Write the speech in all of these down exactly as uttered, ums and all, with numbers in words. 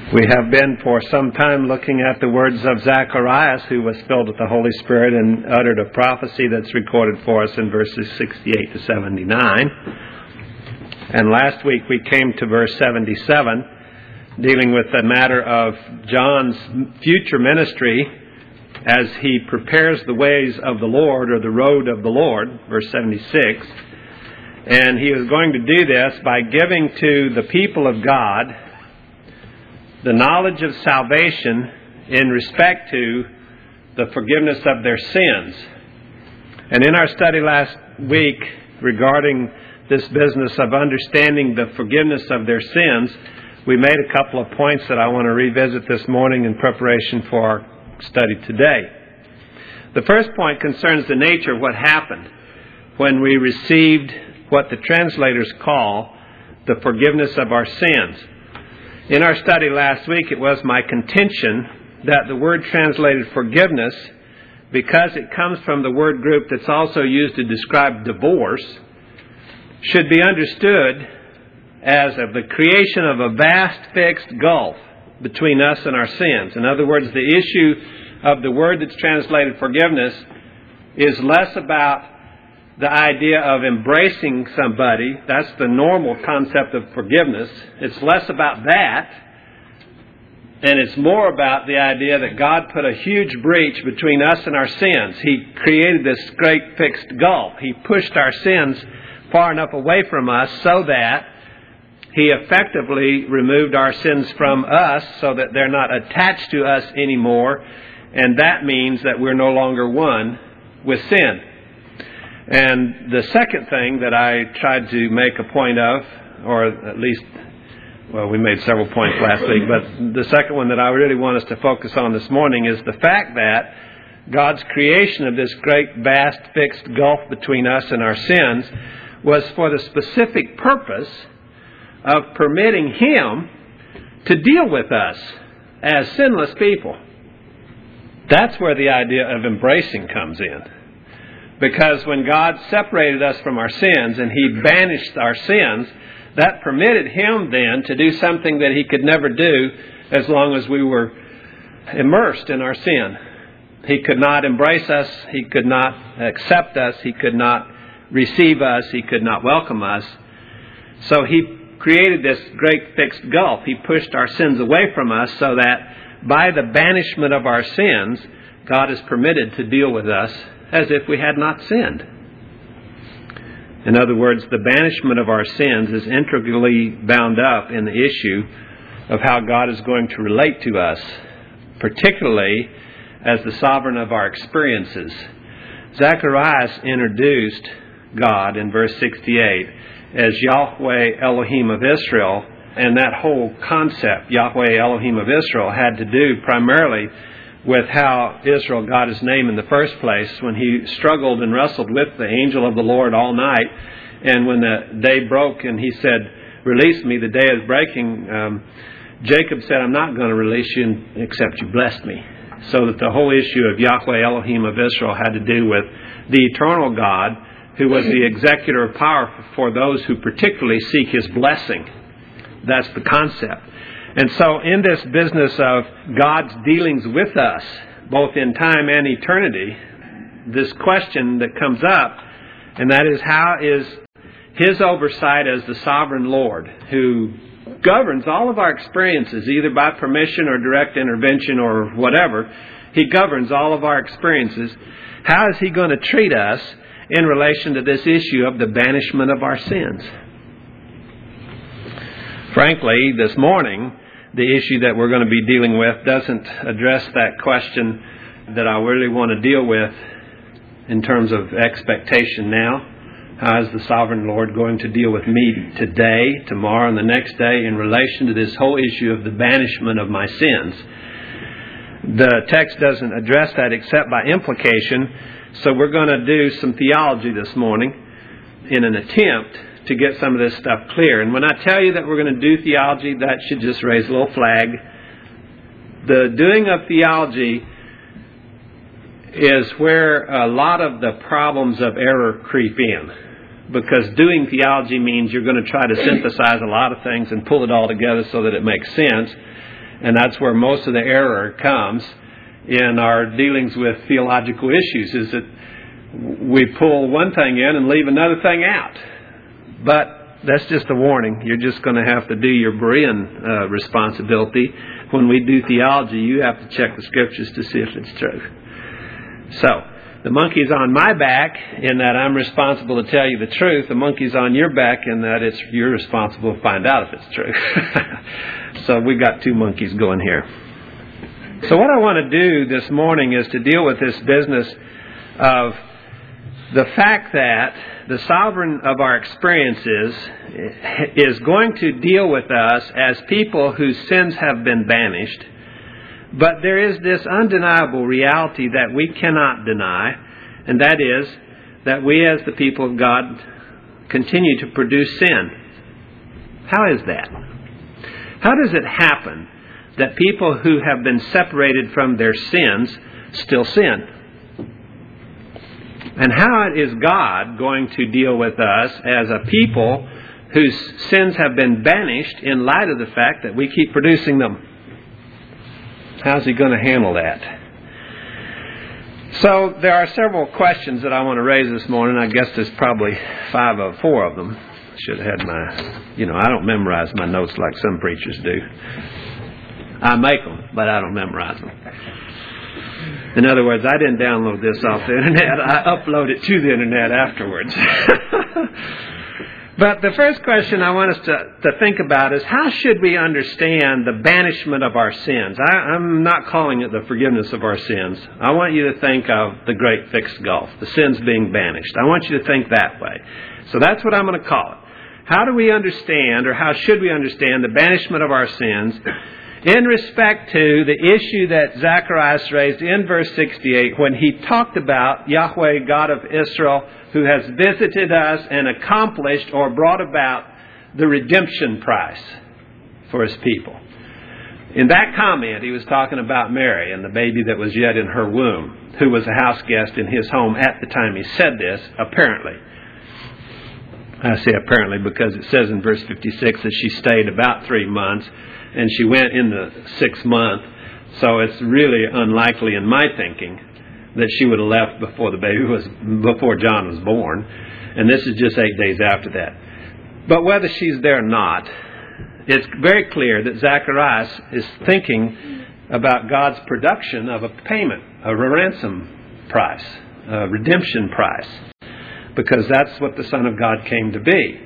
We have been for some time looking at the words of Zacharias, who was filled with the Holy Spirit and uttered a prophecy that's recorded for us in verses sixty-eight to seventy-nine. And last week we came to verse seventy-seven, dealing with the matter of John's future ministry as he prepares the ways of the Lord, or the road of the Lord, verse seventy-six. And he is going to do this by giving to the people of God the knowledge of salvation in respect to the forgiveness of their sins. And in our study last week regarding this business of understanding the forgiveness of their sins, we made a couple of points that I want to revisit this morning in preparation for our study today. The first point concerns the nature of what happened when we received what the translators call the forgiveness of our sins. In our study last week, it was my contention that the word translated forgiveness, because it comes from the word group that's also used to describe divorce, should be understood as of the creation of a vast fixed gulf between us and our sins. In other words, the issue of the word that's translated forgiveness is less about the idea of embracing somebody. That's the normal concept of forgiveness. It's less about that, and it's more about the idea that God put a huge breach between us and our sins. He created this great fixed gulf. He pushed our sins far enough away from us so that He effectively removed our sins from us so that they're not attached to us anymore, and that means that we're no longer one with sin. And the second thing that I tried to make a point of, or at least, well, we made several points last week, but the second one that I really want us to focus on this morning is the fact that God's creation of this great, vast, fixed gulf between us and our sins was for the specific purpose of permitting Him to deal with us as sinless people. That's where the idea of embracing comes in. Because when God separated us from our sins and He banished our sins, that permitted Him then to do something that He could never do as long as we were immersed in our sin. He could not embrace us. He could not accept us. He could not receive us. He could not welcome us. So He created this great fixed gulf. He pushed our sins away from us so that by the banishment of our sins, God is permitted to deal with us as if we had not sinned. In other words, the banishment of our sins is integrally bound up in the issue of how God is going to relate to us, particularly as the sovereign of our experiences. Zacharias introduced God in verse sixty-eight as Yahweh Elohim of Israel, and that whole concept, Yahweh Elohim of Israel, had to do primarily with how Israel got his name in the first place when he struggled and wrestled with the angel of the Lord all night. And when the day broke and he said, "Release me, the day is breaking," um, Jacob said, "I'm not going to release you except you bless me." So that the whole issue of Yahweh Elohim of Israel had to do with the eternal God, who was the executor of power for those who particularly seek His blessing. That's the concept. And so in this business of God's dealings with us, both in time and eternity, this question that comes up, and that is, how is His oversight as the sovereign Lord, who governs all of our experiences, either by permission or direct intervention or whatever, He governs all of our experiences. How is He going to treat us in relation to this issue of the banishment of our sins? Frankly, this morning, the issue that we're going to be dealing with doesn't address that question that I really want to deal with in terms of expectation now. How is the sovereign Lord going to deal with me today, tomorrow, and the next day in relation to this whole issue of the banishment of my sins? The text doesn't address that except by implication, so we're going to do some theology this morning in an attempt to get some of this stuff clear. And when I tell you that we're going to do theology, that should just raise a little flag. The doing of theology is where a lot of the problems of error creep in. Because doing theology means you're going to try to synthesize a lot of things and pull it all together so that it makes sense. And that's where most of the error comes in our dealings with theological issues, is that we pull one thing in and leave another thing out. But that's just a warning. You're just going to have to do your Berean uh, responsibility. When we do theology, you have to check the Scriptures to see if it's true. So, the monkey's on my back in that I'm responsible to tell you the truth. The monkey's on your back in that it's you're responsible to find out if it's true. So we got two monkeys going here. So what I want to do this morning is to deal with this business of the fact that the sovereign of our experiences is going to deal with us as people whose sins have been banished. But there is this undeniable reality that we cannot deny, and that is that we as the people of God continue to produce sin. How is that? How does it happen that people who have been separated from their sins still sin? And how is God going to deal with us as a people whose sins have been banished in light of the fact that we keep producing them? How's He going to handle that? So there are several questions that I want to raise this morning. I guess there's probably five or four of them. Should have had my, you know, I don't memorize my notes like some preachers do. I make them, but I don't memorize them. In other words, I didn't download this off the internet. I upload it to the internet afterwards. But the first question I want us to, to think about is, how should we understand the banishment of our sins? I, I'm not calling it the forgiveness of our sins. I want you to think of the great fixed gulf, the sins being banished. I want you to think that way. So that's what I'm going to call it. How do we understand, or how should we understand, the banishment of our sins in respect to the issue that Zacharias raised in verse sixty-eight when he talked about Yahweh, God of Israel, who has visited us and accomplished or brought about the redemption price for His people. In that comment, he was talking about Mary and the baby that was yet in her womb, who was a house guest in his home at the time he said this, apparently. I say apparently because it says in verse fifty-six that she stayed about three months and she went in the sixth month. So it's really unlikely in my thinking that she would have left before the baby was, before John was born. And this is just eight days after that. But whether she's there or not, it's very clear that Zacharias is thinking about God's production of a payment, a ransom price, a redemption price, because that's what the Son of God came to be.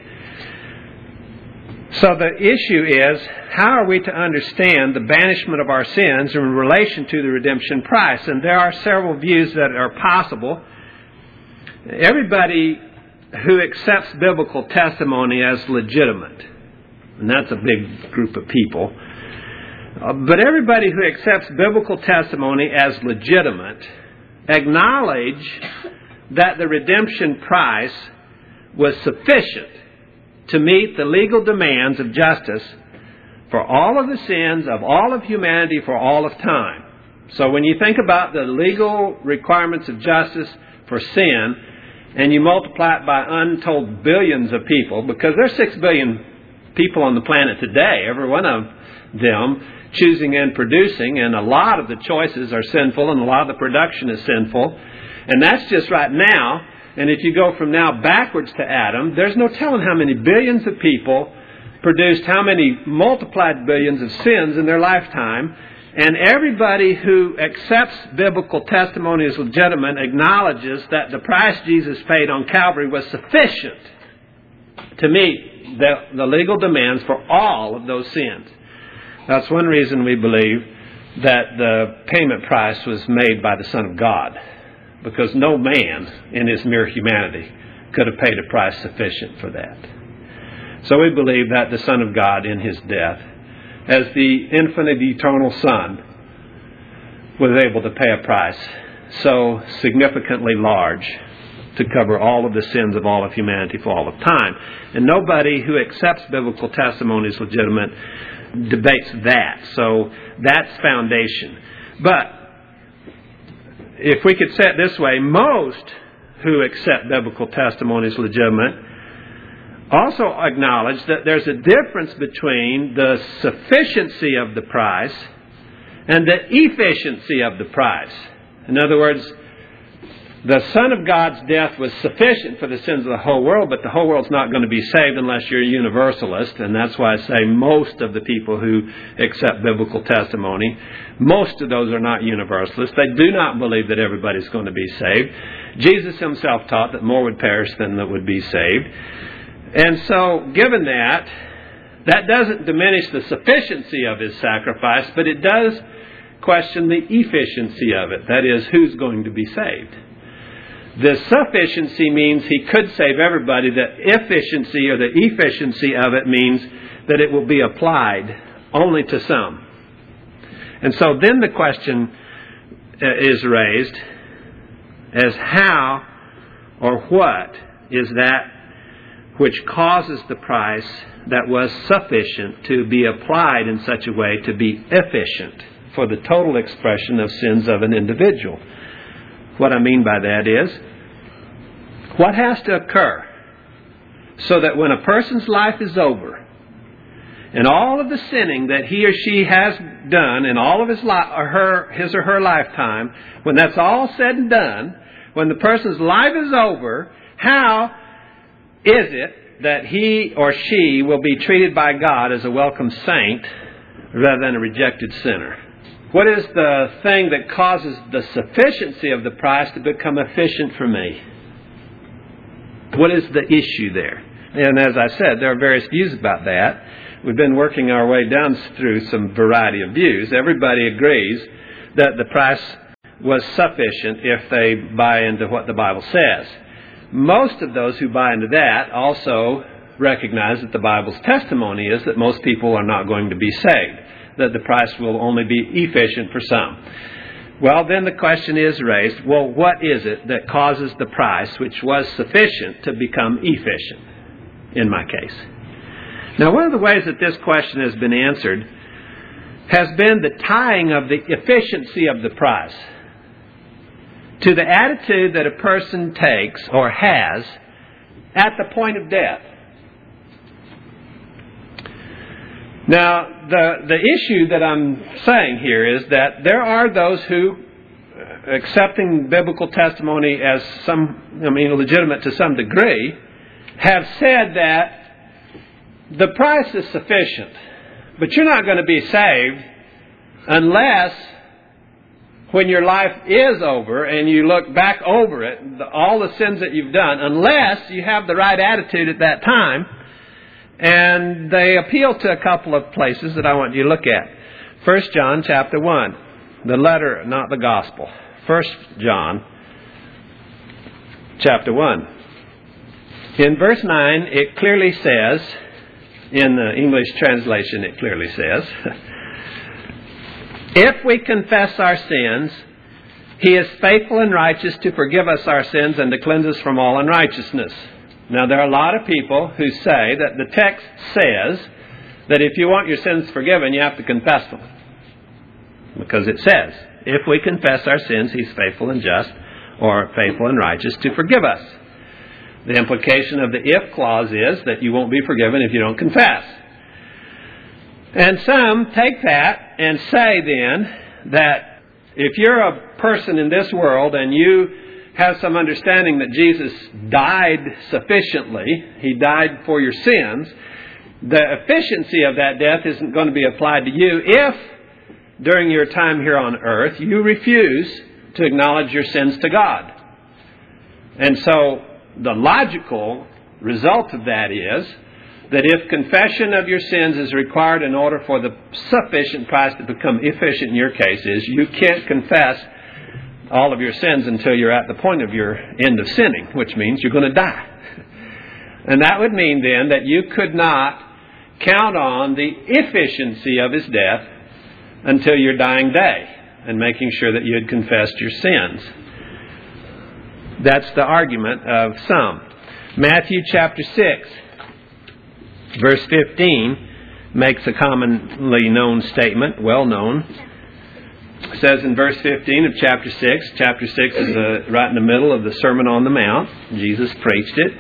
So the issue is, how are we to understand the banishment of our sins in relation to the redemption price? And there are several views that are possible. Everybody who accepts biblical testimony as legitimate, and that's a big group of people, uh, but everybody who accepts biblical testimony as legitimate acknowledge that the redemption price was sufficient to meet the legal demands of justice for all of the sins of all of humanity for all of time. So when you think about the legal requirements of justice for sin, and you multiply it by untold billions of people, because there's six billion people on the planet today, every one of them choosing and producing, and a lot of the choices are sinful and a lot of the production is sinful. And that's just right now. And if you go from now backwards to Adam, there's no telling how many billions of people produced how many multiplied billions of sins in their lifetime. And everybody who accepts biblical testimony as legitimate acknowledges that the price Jesus paid on Calvary was sufficient to meet the, the legal demands for all of those sins. That's one reason we believe that the payment price was made by the Son of God, because no man in his mere humanity could have paid a price sufficient for that. So we believe that the Son of God in His death, as the infinite eternal Son, was able to pay a price so significantly large to cover all of the sins of all of humanity for all of time. And nobody who accepts biblical testimony as legitimate debates that. So that's foundation. But if we could say it this way, most who accept biblical testimony as legitimate also acknowledge that there's a difference between the sufficiency of the price and the efficiency of the price. In other words, the Son of God's death was sufficient for the sins of the whole world, but the whole world's not going to be saved unless you're a universalist, and that's why I say most of the people who accept biblical testimony, most of those are not universalists. They do not believe that everybody's going to be saved. Jesus himself taught that more would perish than that would be saved. And so, given that, that doesn't diminish the sufficiency of his sacrifice, but it does question the efficiency of it. That is, who's going to be saved. The sufficiency means he could save everybody. The efficiency or the efficiency of it means that it will be applied only to some. And so then the question is raised as how or what is that which causes the price that was sufficient to be applied in such a way to be efficient for the total expression of sins of an individual. What I mean by that is, what has to occur so that when a person's life is over and all of the sinning that he or she has done in all of his, li- or her, his or her lifetime, when that's all said and done, when the person's life is over, how is it that he or she will be treated by God as a welcome saint rather than a rejected sinner? What is the thing that causes the sufficiency of the price to become efficient for me? What is the issue there? And as I said, there are various views about that. We've been working our way down through some variety of views. Everybody agrees that the price was sufficient if they buy into what the Bible says. Most of those who buy into that also recognize that the Bible's testimony is that most people are not going to be saved, that the price will only be efficient for some. Well, then the question is raised, well, what is it that causes the price, which was sufficient, to become efficient in my case? Now, one of the ways that this question has been answered has been the tying of the efficiency of the price to the attitude that a person takes or has at the point of death. Now, the, the issue that I'm saying here is that there are those who, accepting biblical testimony as some, I mean, legitimate to some degree, have said that the price is sufficient, but you're not going to be saved unless, when your life is over and you look back over it, all the sins that you've done, unless you have the right attitude at that time. And they appeal to a couple of places that I want you to look at. First John chapter one, the letter, not the gospel. First John chapter one. In verse nine, it clearly says, in the English translation it clearly says, if we confess our sins, He is faithful and righteous to forgive us our sins and to cleanse us from all unrighteousness. Now, there are a lot of people who say that the text says that if you want your sins forgiven, you have to confess them. Because it says, if we confess our sins, He's faithful and just, or faithful and righteous to forgive us. The implication of the if clause is that you won't be forgiven if you don't confess. And some take that and say then that if you're a person in this world and you have some understanding that Jesus died sufficiently, He died for your sins, the efficiency of that death isn't going to be applied to you if, during your time here on earth, you refuse to acknowledge your sins to God. And so the logical result of that is that if confession of your sins is required in order for the sufficient price to become efficient in your case, is you can't confess all of your sins until you're at the point of your end of sinning, which means you're going to die. And that would mean then that you could not count on the efficiency of His death until your dying day and making sure that you had confessed your sins. That's the argument of some. Matthew chapter six, verse fifteen, makes a commonly known statement, well known. It says in verse fifteen of chapter six, chapter six is uh, right in the middle of the Sermon on the Mount. Jesus preached it.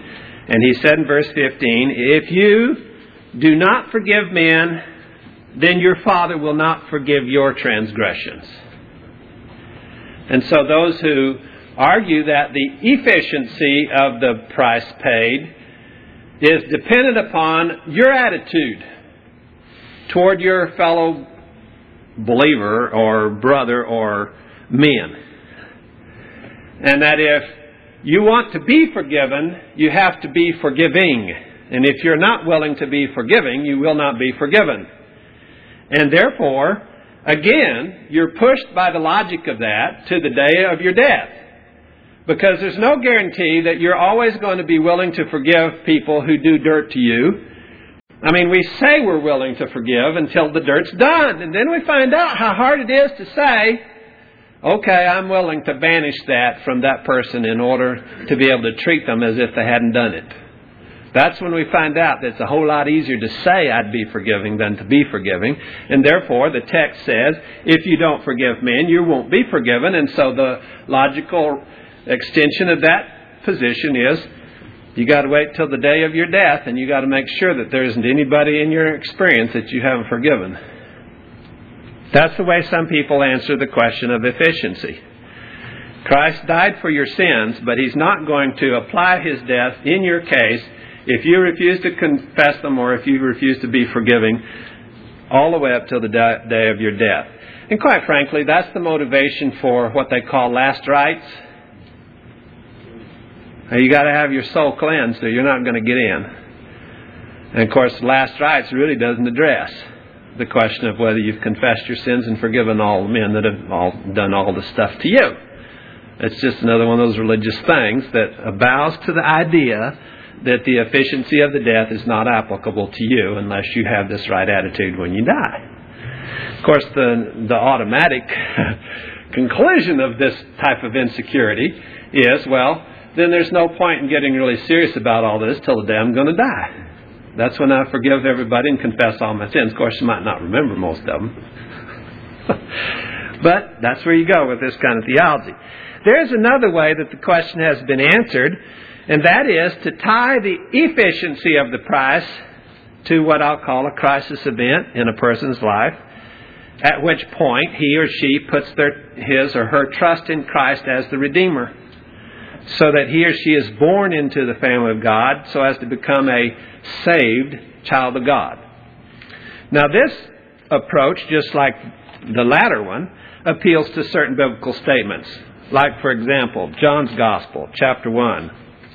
And he said in verse fifteen, if you do not forgive men, then your Father will not forgive your transgressions. And so those who argue that the efficiency of the price paid is dependent upon your attitude toward your fellow believer or brother or men. And that if you want to be forgiven, you have to be forgiving. And if you're not willing to be forgiving, you will not be forgiven. And therefore, again, you're pushed by the logic of that to the day of your death. Because there's no guarantee that you're always going to be willing to forgive people who do dirt to you. I mean, we say we're willing to forgive until the dirt's done. And then we find out how hard it is to say, okay, I'm willing to banish that from that person in order to be able to treat them as if they hadn't done it. That's when we find out that it's a whole lot easier to say I'd be forgiving than to be forgiving. And therefore, the text says, if you don't forgive men, you won't be forgiven. And so the logical extension of that position is you got to wait till the day of your death, and you got to make sure that there isn't anybody in your experience that you haven't forgiven. That's the way some people answer the question of efficiency. Christ died for your sins, but He's not going to apply His death in your case if you refuse to confess them or if you refuse to be forgiving all the way up till the day of your death. And quite frankly, that's the motivation for what they call last rites. You got to have your soul cleansed or you're not going to get in. And of course, last rites really doesn't address the question of whether you've confessed your sins and forgiven all the men that have all done all the stuff to you. It's just another one of those religious things that bows to the idea that the efficiency of the death is not applicable to you unless you have this right attitude when you die. Of course, the, the automatic conclusion of this type of insecurity is, well, then there's no point in getting really serious about all this till the day I'm going to die. That's when I forgive everybody and confess all my sins. Of course, you might not remember most of them. But that's where you go with this kind of theology. There's another way that the question has been answered, and that is to tie the efficiency of the price to what I'll call a crisis event in a person's life, at which point he or she puts their, his or her trust in Christ as the Redeemer, so that he or she is born into the family of God so as to become a saved child of God. Now this approach, just like the latter one, appeals to certain biblical statements. Like, for example, John's Gospel, chapter one.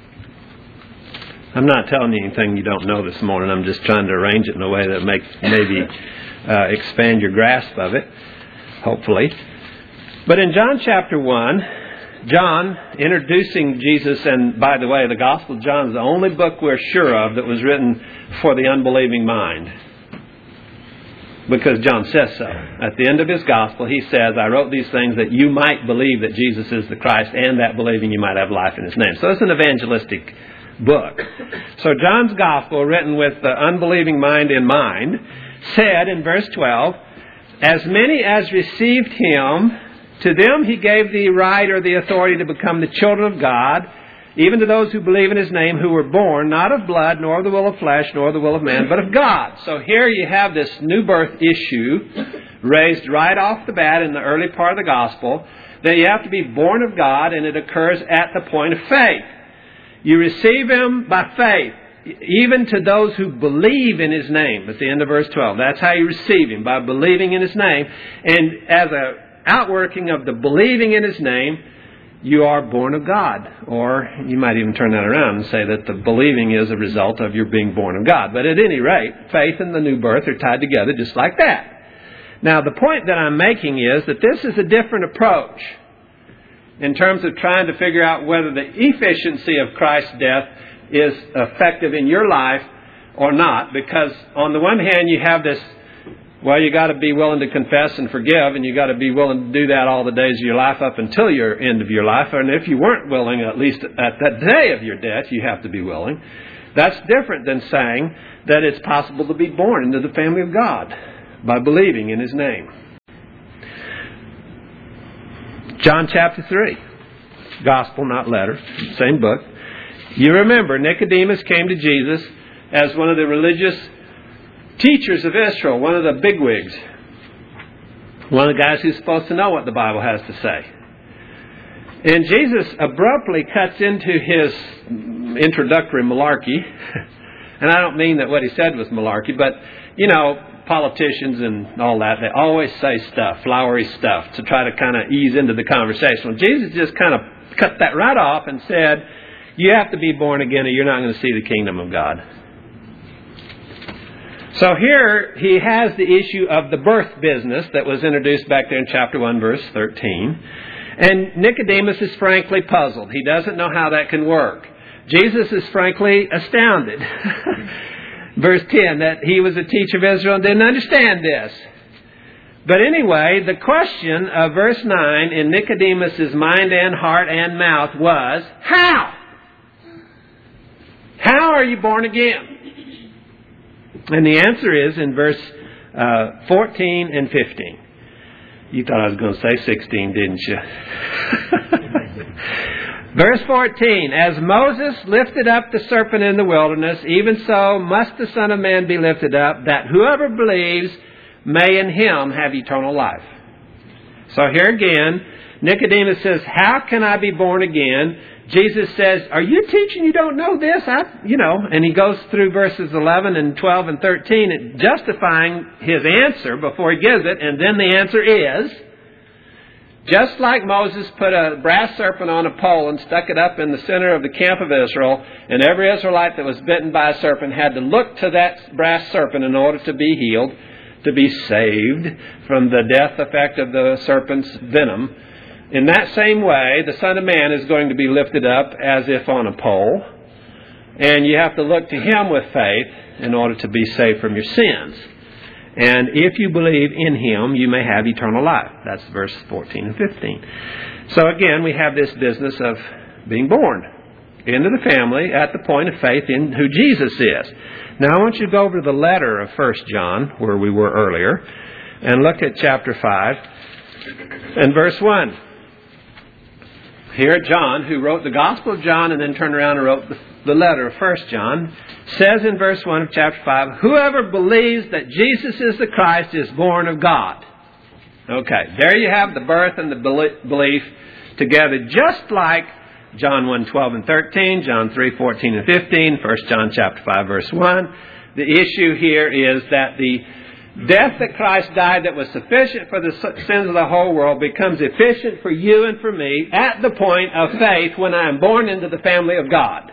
I'm not telling you anything you don't know this morning. I'm just trying to arrange it in a way that makes maybe uh, expand your grasp of it, hopefully. But in John chapter one, John, introducing Jesus, and by the way, the Gospel of John is the only book we're sure of that was written for the unbelieving mind. Because John says so. At the end of his Gospel, he says, I wrote these things that you might believe that Jesus is the Christ, and that believing you might have life in His name. So it's an evangelistic book. So John's Gospel, written with the unbelieving mind in mind, said in verse twelve, as many as received Him, to them He gave the right or the authority to become the children of God, even to those who believe in His name, who were born not of blood, nor of the will of flesh, nor of the will of man, but of God. So here you have this new birth issue raised right off the bat in the early part of the Gospel, that you have to be born of God, and it occurs at the point of faith. You receive Him by faith, even to those who believe in His name, at the end of verse twelve. That's how you receive Him, by believing in His name. And as a outworking of the believing in His name, you are born of God. Or you might even turn that around and say that the believing is a result of your being born of God. But at any rate, faith and the new birth are tied together just like that. Now, the point that I'm making is that this is a different approach in terms of trying to figure out whether the efficiency of Christ's death is effective in your life or not. Because on the one hand, you have this, well, you got to be willing to confess and forgive, and you got to be willing to do that all the days of your life up until your end of your life. And if you weren't willing, at least at that day of your death, you have to be willing. That's different than saying that it's possible to be born into the family of God by believing in His name. John chapter three, Gospel, not letter, same book. You remember, Nicodemus came to Jesus as one of the religious teachers of Israel, one of the bigwigs, one of the guys who's supposed to know what the Bible has to say. And Jesus abruptly cuts into his introductory malarkey. And I don't mean that what he said was malarkey, but, you know, politicians and all that, they always say stuff, flowery stuff, to try to kind of ease into the conversation. Well, Jesus just kind of cut that right off and said, you have to be born again or you're not going to see the kingdom of God. So here he has the issue of the birth business that was introduced back there in chapter one, verse thirteen. And Nicodemus is frankly puzzled. He doesn't know how that can work. Jesus is frankly astounded. Verse ten, that he was a teacher of Israel and didn't understand this. But anyway, the question of verse nine in Nicodemus' mind and heart and mouth was, how? How are you born again? And the answer is in verse uh, fourteen and fifteen. You thought I was going to say sixteen, didn't you? Verse fourteen, as Moses lifted up the serpent in the wilderness, even so must the Son of Man be lifted up, that whoever believes may in him have eternal life. So here again, Nicodemus says, how can I be born again? Jesus says, are you teaching you don't know this? I, you know, and he goes through verses eleven and twelve and thirteen, justifying his answer before he gives it. And then the answer is, just like Moses put a brass serpent on a pole and stuck it up in the center of the camp of Israel, and every Israelite that was bitten by a serpent had to look to that brass serpent in order to be healed, to be saved from the death effect of the serpent's venom. In that same way, the Son of Man is going to be lifted up as if on a pole. And you have to look to Him with faith in order to be saved from your sins. And if you believe in Him, you may have eternal life. That's verse fourteen and fifteen. So again, we have this business of being born into the family at the point of faith in who Jesus is. Now I want you to go over to the letter of First John, where we were earlier, and look at chapter five and verse one. Here John, who wrote the Gospel of John and then turned around and wrote the, the letter of First John, says in verse one of chapter five, whoever believes that Jesus is the Christ is born of God. Okay, there you have the birth and the belief together, just like John one, twelve and thirteen, John three, fourteen and fifteen, First John chapter five, verse one. The issue here is that the death that Christ died that was sufficient for the sins of the whole world becomes efficient for you and for me at the point of faith when I am born into the family of God.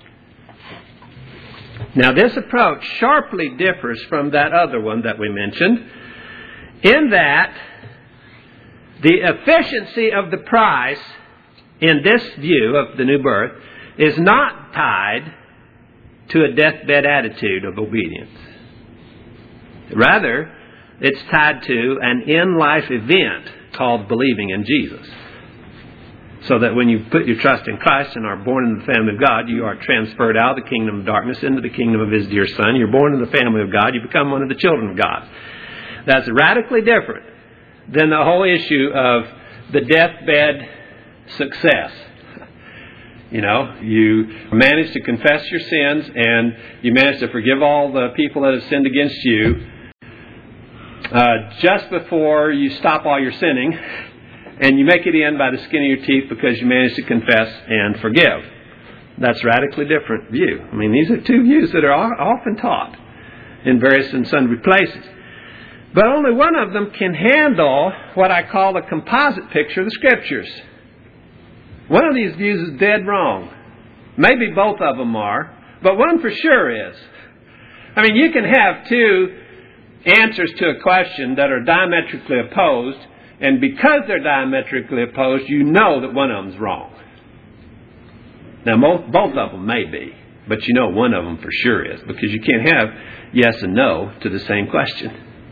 Now this approach sharply differs from that other one that we mentioned in that the efficiency of the price in this view of the new birth is not tied to a deathbed attitude of obedience. Rather, it's tied to an in-life event called believing in Jesus. So that when you put your trust in Christ and are born in the family of God, you are transferred out of the kingdom of darkness into the kingdom of His dear Son. You're born in the family of God. You become one of the children of God. That's radically different than the whole issue of the deathbed success. You know, you manage to confess your sins and you manage to forgive all the people that have sinned against you uh, just before you stop all your sinning, and you make it in by the skin of your teeth because you manage to confess and forgive. That's a radically different view. I mean, these are two views that are often taught in various and sundry places. But only one of them can handle what I call the composite picture of the Scriptures. One of these views is dead wrong. Maybe both of them are, but one for sure is. I mean, you can have two answers to a question that are diametrically opposed, and because they're diametrically opposed, you know that one of them's wrong. Now, both, both of them may be, but you know one of them for sure is, because you can't have yes and no to the same question.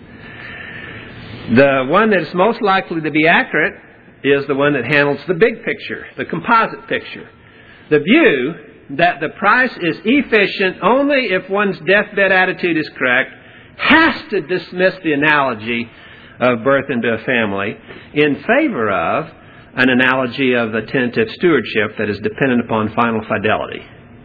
The one that is most likely to be accurate is the one that handles the big picture, the composite picture. The view that the price is efficient only if one's deathbed attitude is correct has to dismiss the analogy of birth into a family in favor of an analogy of a tentative stewardship that is dependent upon final fidelity.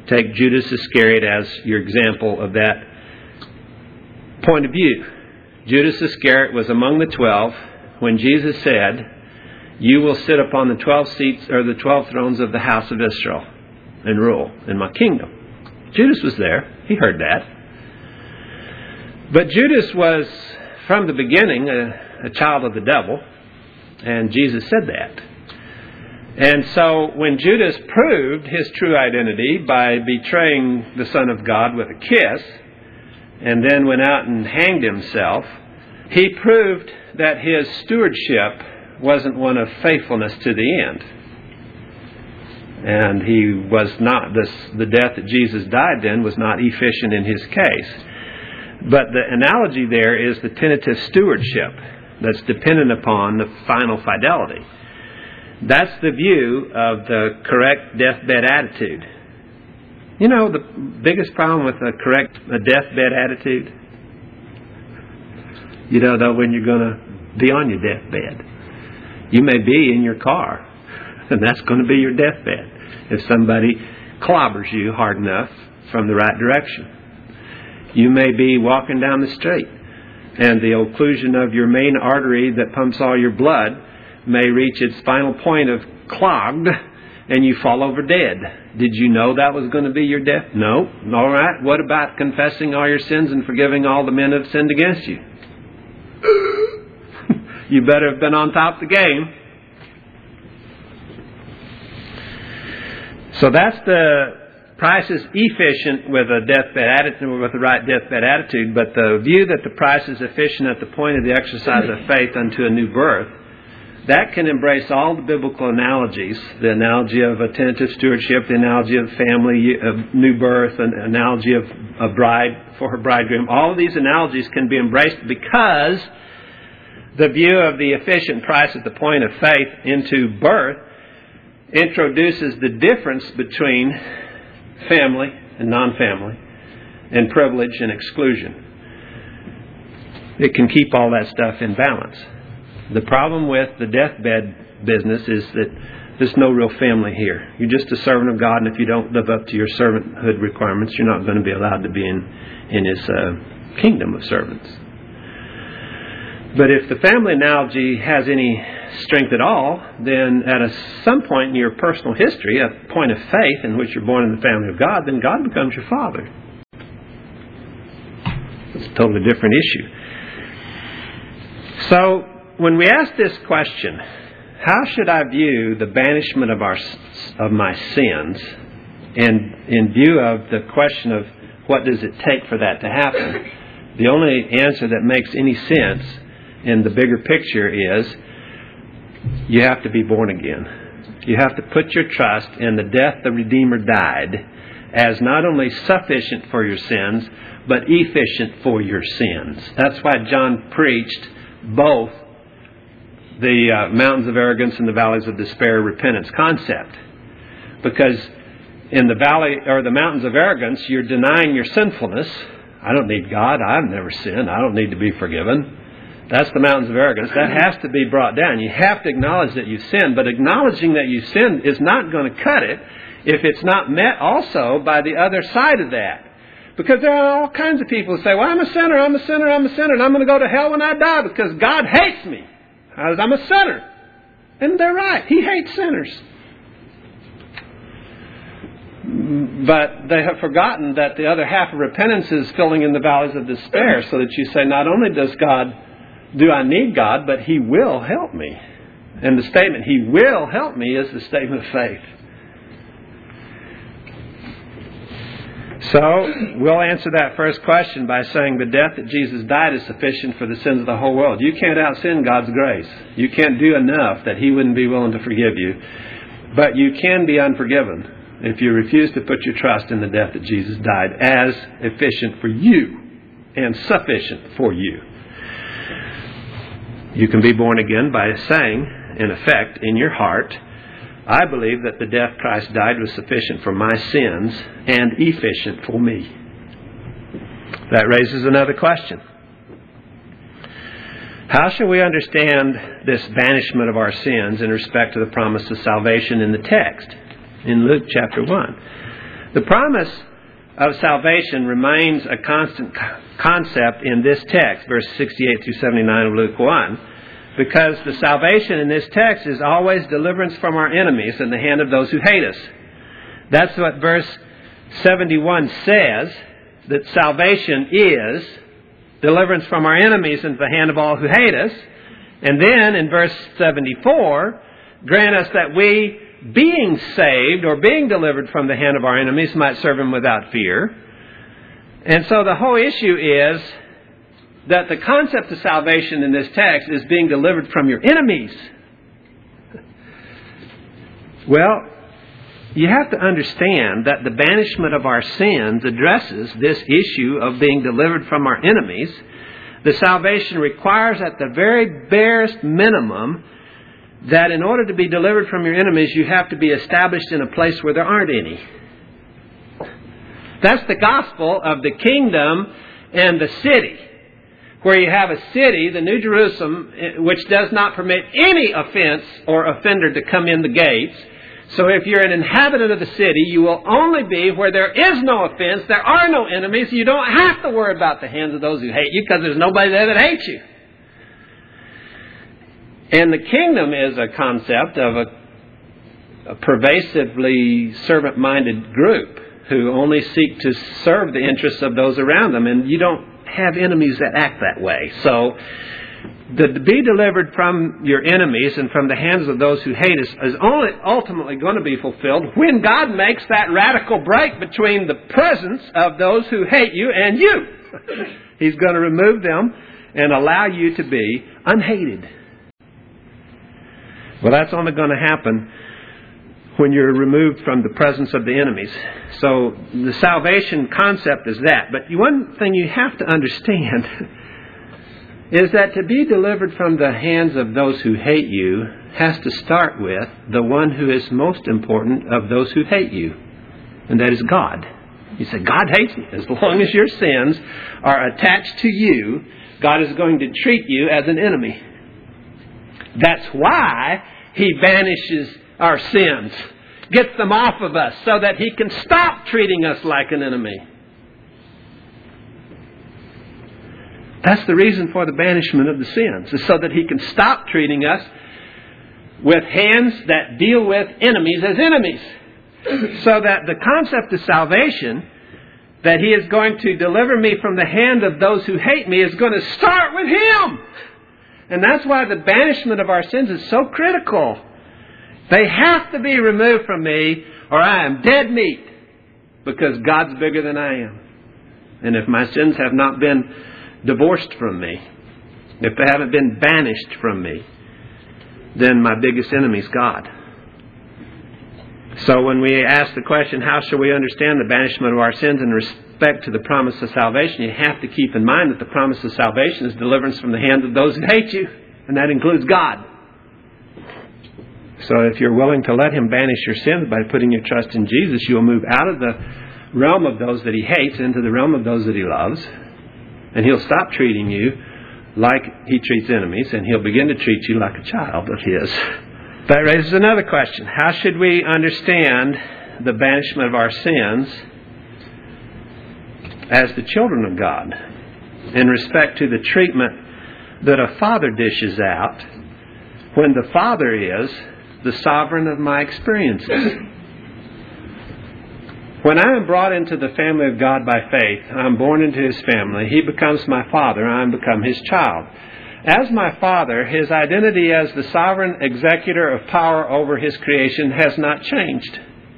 take Judas Iscariot as your example of that point of view. Judas Iscariot was among the twelve when Jesus said, "You will sit upon the twelve seats or the twelve thrones of the house of Israel and rule in my kingdom." Judas was there. He heard that. But Judas was, from the beginning, a, a child of the devil, and Jesus said that. And so when Judas proved his true identity by betraying the Son of God with a kiss, and then went out and hanged himself, he proved that his stewardship wasn't one of faithfulness to the end. And he was not, this, the death that Jesus died then was not efficient in his case. But the analogy there is the tentative stewardship that's dependent upon the final fidelity. That's the view of the correct deathbed attitude. You know, the biggest problem with a correct a deathbed attitude? You don't know when you're going to be on your deathbed. You may be in your car, and that's going to be your deathbed if somebody clobbers you hard enough from the right direction. You may be walking down the street, and the occlusion of your main artery that pumps all your blood may reach its final point of clogged, and you fall over dead. Did you know that was going to be your death? No. All right. What about confessing all your sins and forgiving all the men who have sinned against you? You better have been on top of the game. So that's the price is efficient with a deathbed attitude, with the right deathbed attitude, but the view that the price is efficient at the point of the exercise of faith unto a new birth, that can embrace all the biblical analogies, the analogy of a tentative stewardship, the analogy of family, of new birth, an analogy of a bride for her bridegroom. All of these analogies can be embraced because the view of the efficient price at the point of faith into birth introduces the difference between family and non-family, and privilege and exclusion. It can keep all that stuff in balance. The problem with the deathbed business is that there's no real family here. You're just a servant of God, and if you don't live up to your servanthood requirements, you're not going to be allowed to be in, in His uh, kingdom of servants. But if the family analogy has any strength at all, then at a, some point in your personal history, a point of faith in which you're born in the family of God, then God becomes your father. It's a totally different issue. So, when we ask this question, how should I view the banishment of our of my sins, and in view of the question of what does it take for that to happen, the only answer that makes any sense in the bigger picture is you have to be born again. You have to put your trust in the death the Redeemer died as not only sufficient for your sins, but efficient for your sins. That's why John preached both the uh, mountains of arrogance and the valleys of despair repentance concept. Because in the valley or the mountains of arrogance, you're denying your sinfulness. I don't need God. I've never sinned. I don't need to be forgiven. That's the mountains of arrogance. That has to be brought down. You have to acknowledge that you've sinned, but acknowledging that you've sinned is not going to cut it if it's not met also by the other side of that. Because there are all kinds of people who say, well, I'm a sinner, I'm a sinner, I'm a sinner, and I'm going to go to hell when I die because God hates me. I'm a sinner. And they're right. He hates sinners. But they have forgotten that the other half of repentance is filling in the valleys of despair, so that you say, not only does God, do I need God, but He will help me. And the statement, He will help me, is the statement of faith. So, we'll answer that first question by saying the death that Jesus died is sufficient for the sins of the whole world. You can't out-sin God's grace. You can't do enough that He wouldn't be willing to forgive you. But you can be unforgiven if you refuse to put your trust in the death that Jesus died as efficient for you and sufficient for you. You can be born again by saying, in effect, in your heart, I believe that the death Christ died was sufficient for my sins and efficient for me. That raises another question. How shall we understand this banishment of our sins in respect to the promise of salvation in the text? In Luke chapter one. The promise of salvation remains a constant concept in this text, verses sixty-eight through seventy-nine of Luke one, because the salvation in this text is always deliverance from our enemies in the hand of those who hate us. That's what verse seventy-one says, that salvation is deliverance from our enemies into the hand of all who hate us. And then in verse seventy-four, grant us that we, being saved or being delivered from the hand of our enemies, might serve Him without fear. And so the whole issue is that the concept of salvation in this text is being delivered from your enemies. Well, you have to understand that the banishment of our sins addresses this issue of being delivered from our enemies. The salvation requires at the very barest minimum that in order to be delivered from your enemies, you have to be established in a place where there aren't any. That's the gospel of the kingdom and the city, where you have a city, the New Jerusalem, which does not permit any offense or offender to come in the gates. So if you're an inhabitant of the city, you will only be where there is no offense, there are no enemies. You don't have to worry about the hands of those who hate you, because there's nobody there that hates you. And the kingdom is a concept of a, a pervasively servant-minded group who only seek to serve the interests of those around them. And you don't have enemies that act that way. So the, to be delivered from your enemies and from the hands of those who hate us is only ultimately going to be fulfilled when God makes that radical break between the presence of those who hate you and you. He's going to remove them and allow you to be unhated. Well, that's only going to happen when you're removed from the presence of the enemies. So the salvation concept is that. But one thing you have to understand is that to be delivered from the hands of those who hate you has to start with the one who is most important of those who hate you, and that is God. You say, God hates me. As long as your sins are attached to you, God is going to treat you as an enemy. That's why He banishes our sins, gets them off of us, so that He can stop treating us like an enemy. That's the reason for the banishment of the sins, is so that He can stop treating us with hands that deal with enemies as enemies. So that the concept of salvation, that He is going to deliver me from the hand of those who hate me, is going to start with Him. And that's why the banishment of our sins is so critical. They have to be removed from me, or I am dead meat, because God's bigger than I am. And if my sins have not been divorced from me, if they haven't been banished from me, then my biggest enemy is God. So when we ask the question, how shall we understand the banishment of our sins in respect to the promise of salvation, you have to keep in mind that the promise of salvation is deliverance from the hands of those who hate you, and that includes God. So if you're willing to let Him banish your sins by putting your trust in Jesus, you will move out of the realm of those that He hates into the realm of those that He loves. And He'll stop treating you like He treats enemies, and He'll begin to treat you like a child of His. That raises another question. How should we understand the banishment of our sins as the children of God in respect to the treatment that a father dishes out when the Father is the sovereign of my experiences? When I am brought into the family of God by faith, I am born into His family. He becomes my Father, and I become His child. As my Father, His identity as the sovereign executor of power over His creation has not changed.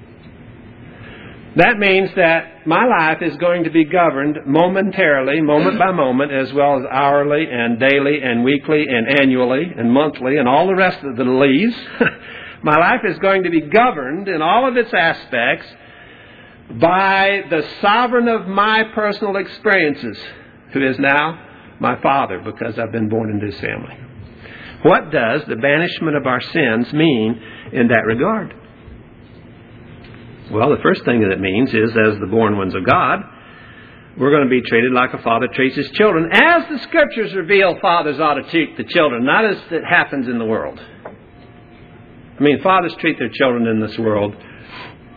That means that my life is going to be governed momentarily, moment by moment, as well as hourly and daily and weekly and annually and monthly and all the rest of the leaves. My life is going to be governed in all of its aspects by the sovereign of my personal experiences, who is now my Father, because I've been born into His family. What does the banishment of our sins mean in that regard? Well, the first thing that it means is, as the born ones of God, we're going to be treated like a father treats his children, as the Scriptures reveal fathers ought to treat the children, not as it happens in the world. I mean, fathers treat their children in this world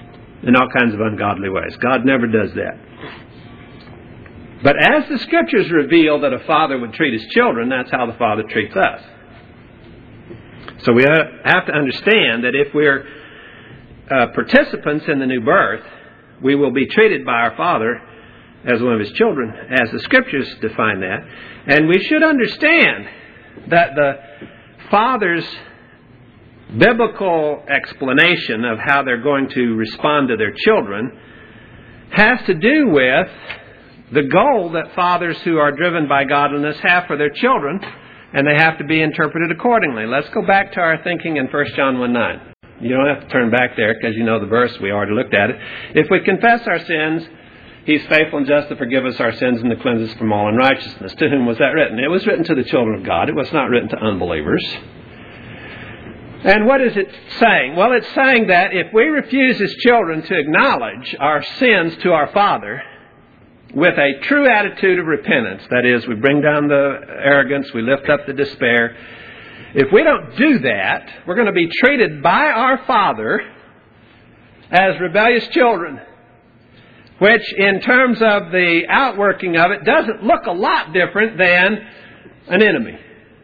in all kinds of ungodly ways. God never does that. But as the Scriptures reveal that a father would treat his children, that's how the Father treats us. So we have to understand that if we're uh, participants in the new birth, we will be treated by our Father as one of His children, as the Scriptures define that. And we should understand that the Father's biblical explanation of how they're going to respond to their children has to do with the goal that fathers who are driven by godliness have for their children, and they have to be interpreted accordingly. Let's go back to our thinking in First John one nine. You don't have to turn back there because you know the verse. We already looked at it. If we confess our sins, He's faithful and just to forgive us our sins and to cleanse us from all unrighteousness. To whom was that written? It was written to the children of God. It was not written to unbelievers. And what is it saying? Well, it's saying that if we refuse as children to acknowledge our sins to our Father with a true attitude of repentance, that is, we bring down the arrogance, we lift up the despair. If we don't do that, we're going to be treated by our Father as rebellious children, which in terms of the outworking of it doesn't look a lot different than an enemy.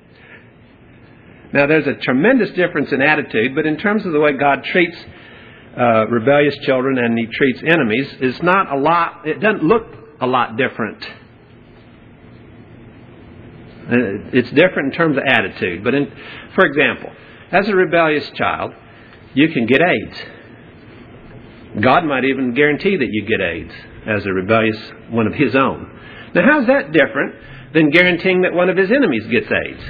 Now, there's a tremendous difference in attitude, but in terms of the way God treats uh, rebellious children and He treats enemies, it's not a lot, it doesn't look a lot different. It's different in terms of attitude. But in, for example, as a rebellious child, you can get AIDS. God might even guarantee that you get AIDS as a rebellious one of His own. Now, how's that different than guaranteeing that one of His enemies gets AIDS?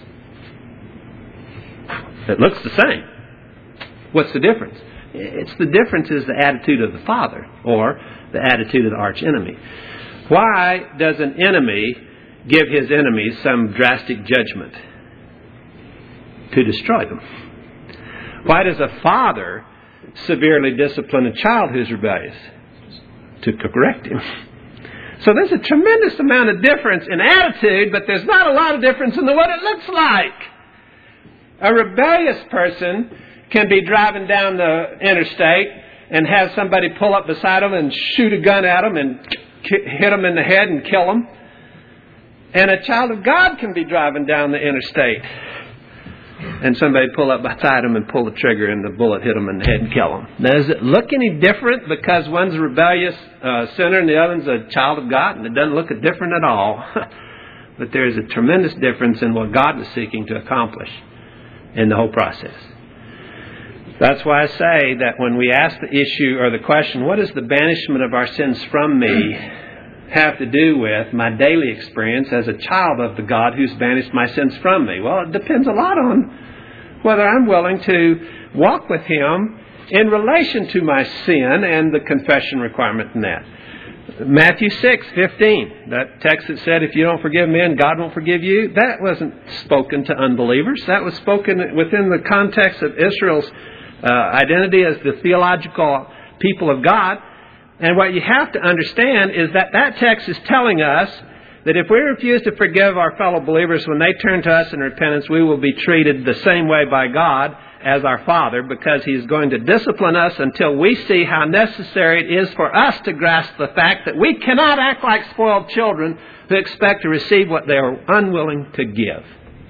It looks the same. What's the difference? It's the difference is the attitude of the father or the attitude of the arch enemy. Why does an enemy give his enemies some drastic judgment? To destroy them. Why does a father severely discipline a child who's rebellious? To correct him. So there's a tremendous amount of difference in attitude, but there's not a lot of difference in the what it looks like. A rebellious person can be driving down the interstate and have somebody pull up beside them and shoot a gun at them and hit them in the head and kill them. And a child of God can be driving down the interstate and somebody pull up beside them and pull the trigger and the bullet hit them in the head and kill them. Now, does it look any different because one's a rebellious uh, sinner and the other's a child of God? And it doesn't look different at all. But there is a tremendous difference in what God was seeking to accomplish in the whole process. That's why I say that when we ask the issue or the question, what is the banishment of our sins from me, have to do with my daily experience as a child of the God who's banished my sins from me? Well, it depends a lot on whether I'm willing to walk with Him in relation to my sin and the confession requirement in that. Matthew six fifteen, that text that said, if you don't forgive men, God won't forgive you. That wasn't spoken to unbelievers. That was spoken within the context of Israel's uh, identity as the theological people of God. And what you have to understand is that that text is telling us that if we refuse to forgive our fellow believers when they turn to us in repentance, we will be treated the same way by God as our Father, because He's going to discipline us until we see how necessary it is for us to grasp the fact that we cannot act like spoiled children who expect to receive what they are unwilling to give.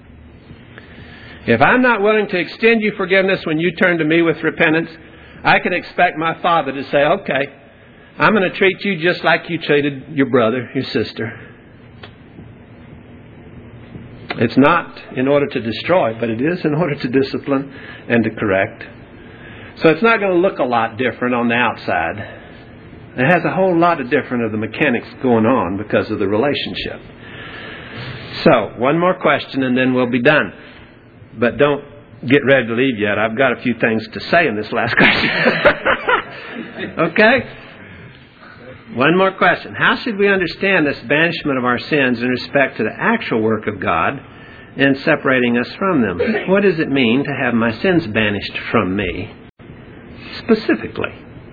If I'm not willing to extend you forgiveness when you turn to me with repentance, I can expect my Father to say, okay, I'm going to treat you just like you treated your brother, your sister. It's not in order to destroy, but it is in order to discipline and to correct. So it's not going to look a lot different on the outside. It has a whole lot of different of the mechanics going on because of the relationship. So, one more question and then we'll be done. But don't get ready to leave yet. I've got a few things to say in this last question. Okay? One more question. How should we understand this banishment of our sins in respect to the actual work of God in separating us from them? What does it mean to have my sins banished from me? Specifically.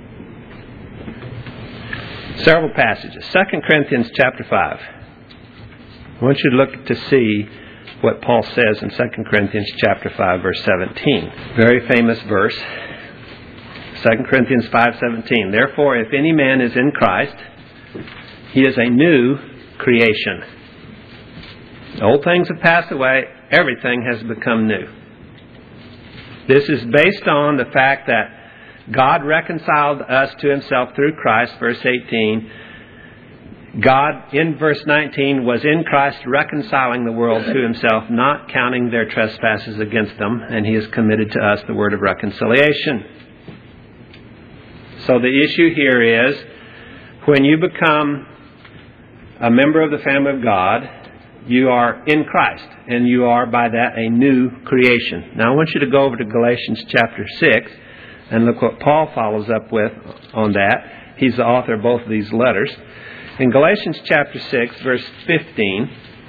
Several passages. Second Corinthians chapter five. I want you to look to see what Paul says in Second Corinthians chapter five, verse seventeen. Very famous verse. Second Corinthians five seventeen. Therefore, if any man is in Christ, he is a new creation. Old things have passed away. Everything has become new. This is based on the fact that God reconciled us to Himself through Christ, verse eighteen. God, in verse nineteen, was in Christ reconciling the world to Himself, not counting their trespasses against them, and He has committed to us the word of reconciliation. So the issue here is, when you become a member of the family of God, you are in Christ, and you are by that a new creation. Now I want you to go over to Galatians chapter six, and look what Paul follows up with on that. He's the author of both of these letters. In Galatians chapter six, verse fifteen,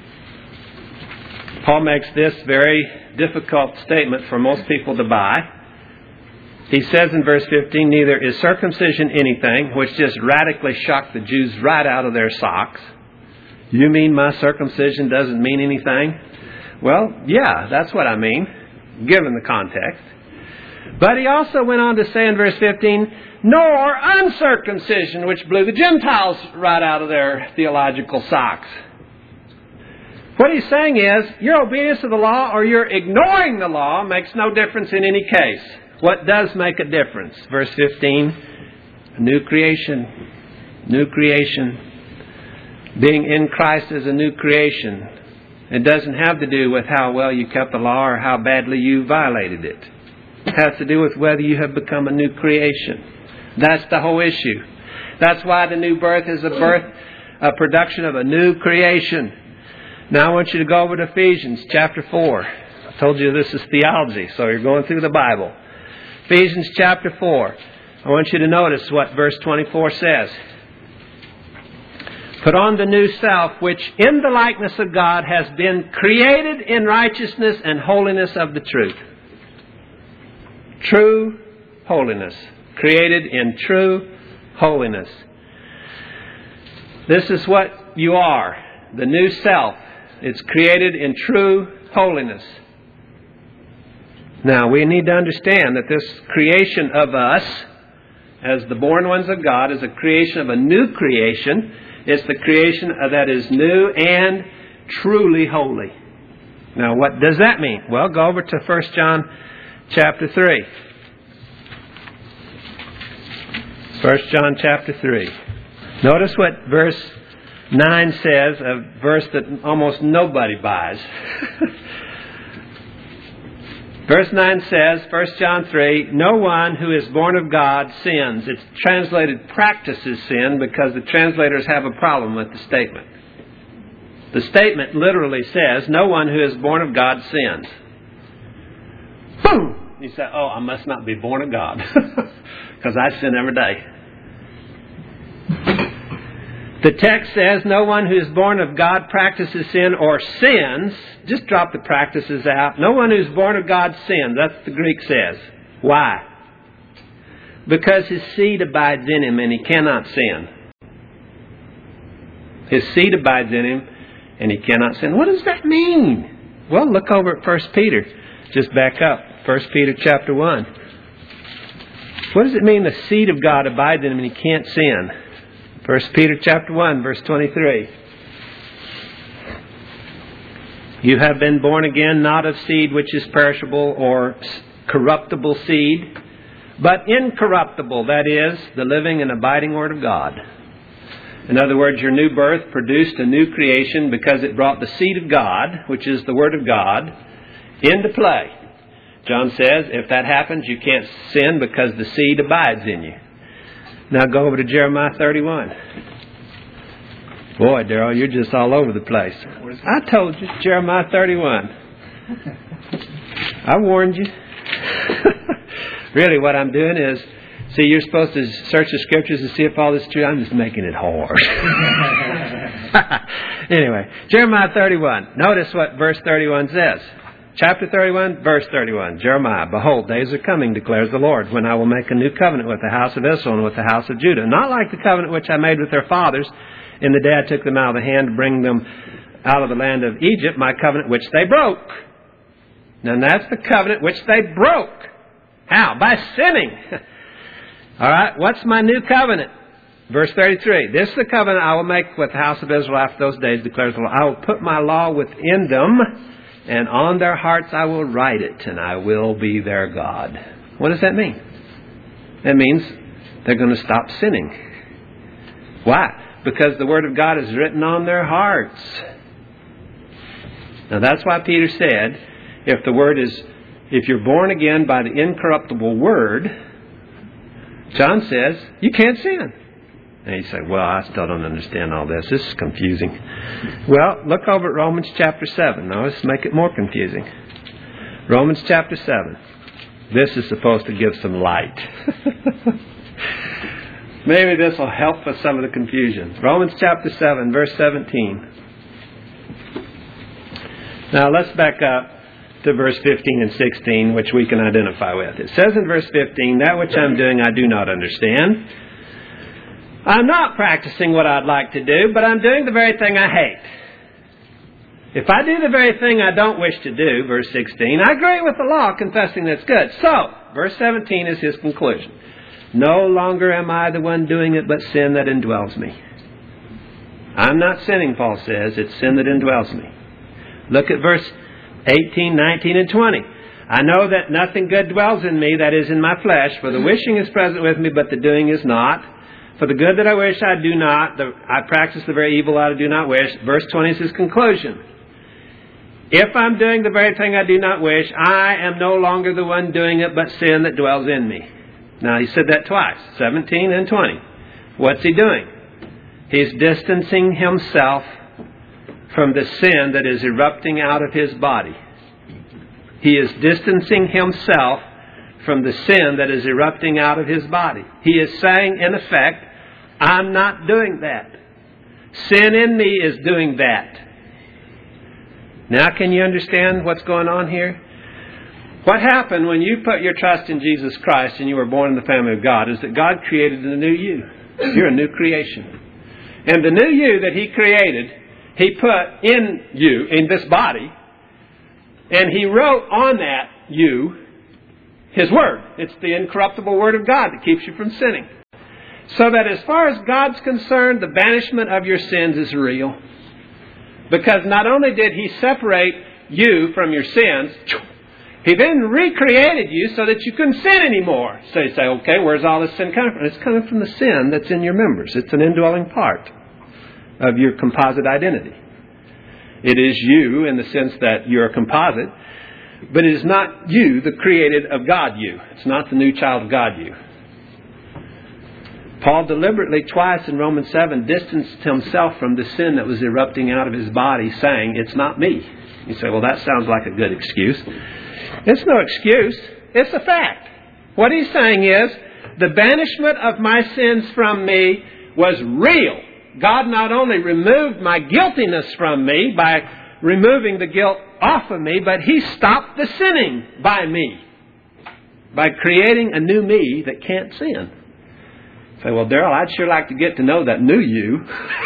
Paul makes this very difficult statement for most people to buy. He says in verse fifteen, neither is circumcision anything, which just radically shocked the Jews right out of their socks. You mean my circumcision doesn't mean anything? Well, yeah, that's what I mean, given the context. But he also went on to say in verse fifteen, nor uncircumcision, which blew the Gentiles right out of their theological socks. What he's saying is, your obedience to the law or your ignoring the law makes no difference in any case. What does make a difference? Verse fifteen, new creation, new creation. Being in Christ is a new creation. It doesn't have to do with how well you kept the law or how badly you violated it. It has to do with whether you have become a new creation. That's the whole issue. That's why the new birth is a birth, a production of a new creation. Now I want you to go over to Ephesians chapter four. I told you this is theology, so you're going through the Bible. Ephesians chapter four. I want you to notice what verse twenty-four says. Put on the new self, which in the likeness of God has been created in righteousness and holiness of the truth. True holiness. Created in true holiness. This is what you are. The new self. It's created in true holiness. Now, we need to understand that this creation of us, as the born ones of God, is a creation of a new creation. It's the creation that is new and truly holy. Now, what does that mean? Well, go over to First John chapter three. First John chapter three. Notice what verse nine says, a verse that almost nobody buys. Verse nine says, First John three, no one who is born of God sins. It's translated practices sin because the translators have a problem with the statement. The statement literally says, no one who is born of God sins. Boom! You say, oh, I must not be born of God because I sin every day. The text says no one who is born of God practices sin or sins. Just drop the practices out. No one who is born of God sins. That's what the Greek says. Why? Because his seed abides in him and he cannot sin. His seed abides in him and he cannot sin. What does that mean? Well, look over at First Peter. Just back up. First Peter chapter one. What does it mean the seed of God abides in him and he can't sin? First Peter chapter one, verse twenty-three. You have been born again, not of seed which is perishable or corruptible seed, but incorruptible, that is, the living and abiding Word of God. In other words, your new birth produced a new creation because it brought the seed of God, which is the Word of God, into play. John says, if that happens, you can't sin because the seed abides in you. Now go over to Jeremiah thirty-one. Boy, Darrell, you're just all over the place. I told you, Jeremiah thirty-one. I warned you. Really, what I'm doing is, see, you're supposed to search the Scriptures to see if all this is true. I'm just making it hard. Anyway, Jeremiah thirty-one. Notice what verse thirty-one says. Chapter thirty-one, verse thirty-one. Jeremiah, behold, days are coming, declares the Lord, when I will make a new covenant with the house of Israel and with the house of Judah. Not like the covenant which I made with their fathers in the day I took them out of the hand to bring them out of the land of Egypt, my covenant which they broke. Now that's the covenant which they broke. How? By sinning. All right, what's my new covenant? Verse thirty-three. This is the covenant I will make with the house of Israel after those days, declares the Lord. I will put my law within them, and on their hearts I will write it, and I will be their God. What does that mean? That means they're going to stop sinning. Why? Because the Word of God is written on their hearts. Now that's why Peter said, if the Word is, if you're born again by the incorruptible Word, John says, you can't sin. And you say, well, I still don't understand all this. This is confusing. Well, look over at Romans chapter seven. Now let's make it more confusing. Romans chapter seven. This is supposed to give some light. Maybe this will help with some of the confusion. Romans chapter seven, verse seventeen. Now let's back up to verse fifteen and sixteen, which we can identify with. It says in verse fifteen, that which I'm doing I do not understand. I'm not practicing what I'd like to do, but I'm doing the very thing I hate. If I do the very thing I don't wish to do, verse sixteen, I agree with the law, confessing that's good. So, verse seventeen is his conclusion. No longer am I the one doing it, but sin that indwells me. I'm not sinning, Paul says. It's sin that indwells me. Look at verse eighteen, nineteen, and twenty. I know that nothing good dwells in me, that is in my flesh, for the wishing is present with me, but the doing is not. For the good that I wish I do not, the, I practice the very evil I do not wish. Verse twenty is his conclusion. If I'm doing the very thing I do not wish, I am no longer the one doing it, but sin that dwells in me. Now, he said that twice, seventeen and twenty. What's he doing? He's distancing himself from the sin that is erupting out of his body. He is distancing himself from the sin that is erupting out of his body. He is saying, in effect, I'm not doing that. Sin in me is doing that. Now, can you understand what's going on here? What happened when you put your trust in Jesus Christ and you were born in the family of God is that God created a new you. You're a new creation. And the new you that He created, He put in you, in this body, and He wrote on that you His Word. It's the incorruptible Word of God that keeps you from sinning. So that as far as God's concerned, the banishment of your sins is real. Because not only did He separate you from your sins, He then recreated you so that you couldn't sin anymore. So you say, okay, where's all this sin coming from? It's coming from the sin that's in your members. It's an indwelling part of your composite identity. It is you in the sense that you're a composite, but it is not you, the created of God you. It's not the new child of God you. Paul deliberately twice in Romans seven distanced himself from the sin that was erupting out of his body, saying, it's not me. You say, well, that sounds like a good excuse. It's no excuse. It's a fact. What he's saying is, the banishment of my sins from me was real. God not only removed my guiltiness from me by removing the guilt off of me, but He stopped the sinning by me, by creating a new me that can't sin. Say, well, Darrell, I'd sure like to get to know that new you.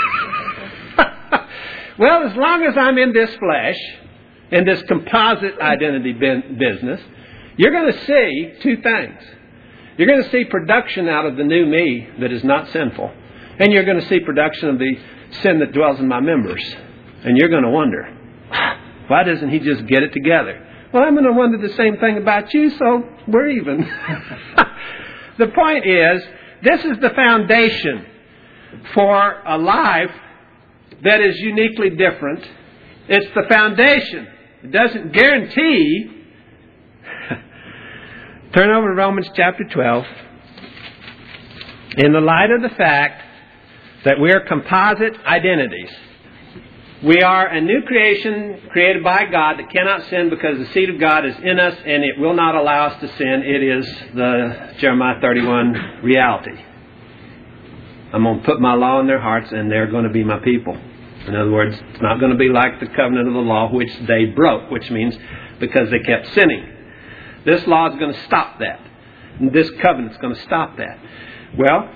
Well, as long as I'm in this flesh, in this composite identity business, you're going to see two things. You're going to see production out of the new me that is not sinful. And you're going to see production of the sin that dwells in my members. And you're going to wonder, why doesn't He just get it together? Well, I'm going to wonder the same thing about you, so we're even. The point is, this is the foundation for a life that is uniquely different. It's the foundation. It doesn't guarantee. Turn over to Romans chapter twelve. In the light of the fact that we are composite identities. We are a new creation created by God that cannot sin because the seed of God is in us and it will not allow us to sin. It is the Jeremiah thirty-one reality. I'm going to put my law in their hearts and they're going to be my people. In other words, it's not going to be like the covenant of the law which they broke, which means because they kept sinning. This law is going to stop that. And this covenant is going to stop that. Well,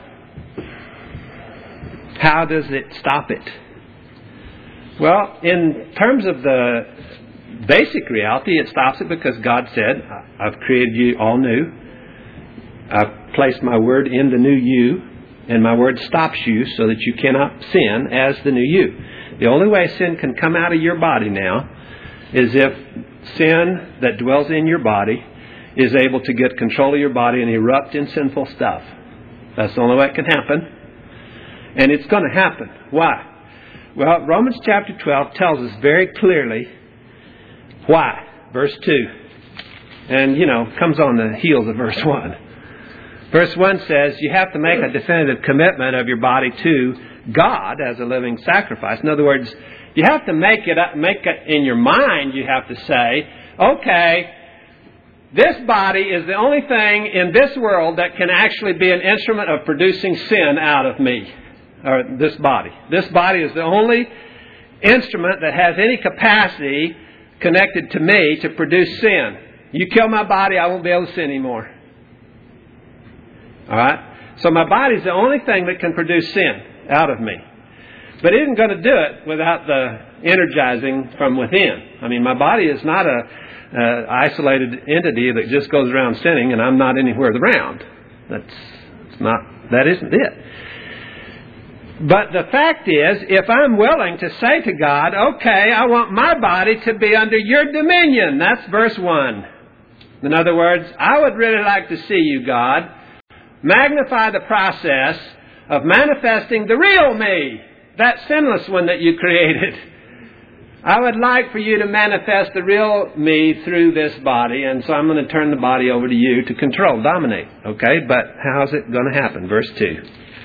how does it stop it? Well, in terms of the basic reality, it stops it because God said, I've created you all new. I've placed my word in the new you, and my word stops you so that you cannot sin as the new you. The only way sin can come out of your body now is if sin that dwells in your body is able to get control of your body and erupt in sinful stuff. That's the only way it can happen. And it's going to happen. Why? Well, Romans chapter twelve tells us very clearly why. Verse two. And, you know, comes on the heels of verse one. Verse one says you have to make a definitive commitment of your body to God as a living sacrifice. In other words, you have to make it up, make it in your mind. You have to say, okay, this body is the only thing in this world that can actually be an instrument of producing sin out of me, or this body. This body is the only instrument that has any capacity connected to me to produce sin. You kill my body, I won't be able to sin anymore. All right? So my body is the only thing that can produce sin out of me. But it isn't going to do it without the energizing from within. I mean, my body is not a uh, isolated entity that just goes around sinning and I'm not anywhere around. That's it's not. That isn't it. But the fact is, if I'm willing to say to God, okay, I want my body to be under your dominion. That's verse one. In other words, I would really like to see you, God, magnify the process of manifesting the real me, that sinless one that you created. I would like for you to manifest the real me through this body, and so I'm going to turn the body over to you to control, dominate. Okay, but how's it going to happen? Verse two.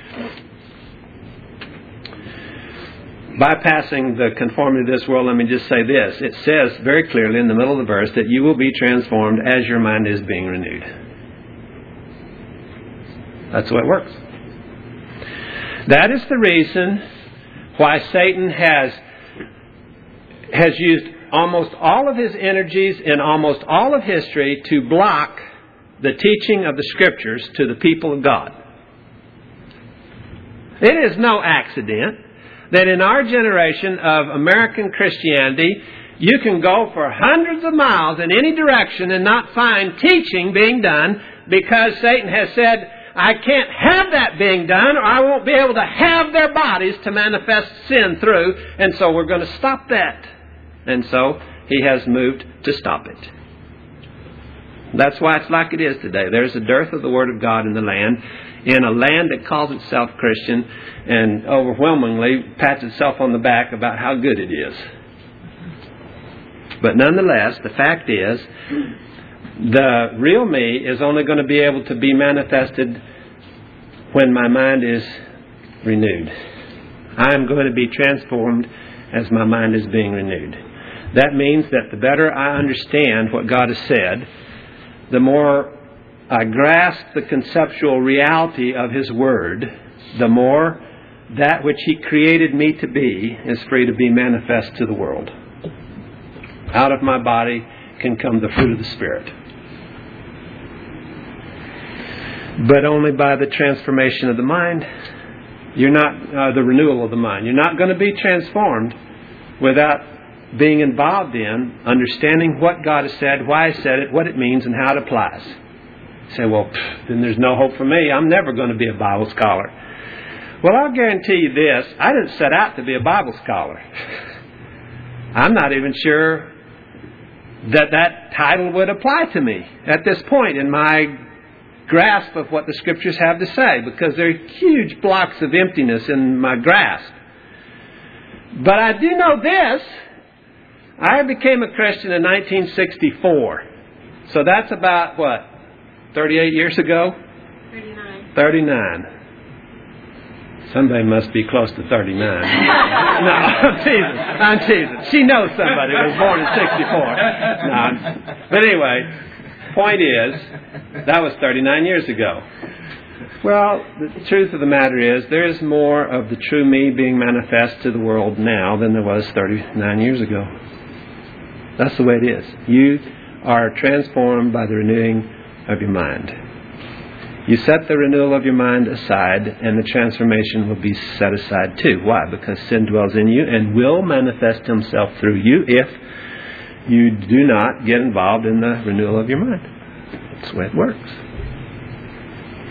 Bypassing the conformity of this world, let me just say this. It says very clearly in the middle of the verse that you will be transformed as your mind is being renewed. That's the way it works. That is the reason why Satan has has used almost all of his energies in almost all of history to block the teaching of the Scriptures to the people of God. It is no accident that in our generation of American Christianity, you can go for hundreds of miles in any direction and not find teaching being done because Satan has said, I can't have that being done or I won't be able to have their bodies to manifest sin through, and so we're going to stop that. And so he has moved to stop it. That's why it's like it is today. There's a dearth of the Word of God in the land, in a land that calls itself Christian and overwhelmingly pats itself on the back about how good it is. But nonetheless, the fact is, the real me is only going to be able to be manifested when my mind is renewed. I am going to be transformed as my mind is being renewed. That means that the better I understand what God has said, the more I grasp the conceptual reality of His Word, the more that which He created me to be is free to be manifest to the world. Out of my body can come the fruit of the Spirit. But only by the transformation of the mind. You're not, uh, the renewal of the mind. You're not going to be transformed without being involved in understanding what God has said, why He said it, what it means, and how it applies. You say, well, pff, then there's no hope for me. I'm never going to be a Bible scholar. Well, I'll guarantee you this. I didn't set out to be a Bible scholar. I'm not even sure that that title would apply to me at this point in my grasp of what the Scriptures have to say, because there are huge blocks of emptiness in my grasp. But I do know this. I became a Christian in nineteen sixty-four. So that's about, what, thirty-eight years ago? thirty-nine. thirty-nine. Somebody must be close to thirty-nine. No, I'm teasing. I'm teasing. She knows somebody who was born in sixty-four. No, but anyway, point is, that was thirty-nine years ago. Well, the truth of the matter is, there is more of the true me being manifest to the world now than there was thirty-nine years ago. That's the way it is. You are transformed by the renewing of your mind. You set the renewal of your mind aside, and the transformation will be set aside too. Why? Because sin dwells in you and will manifest himself through you if you do not get involved in the renewal of your mind. That's the way it works.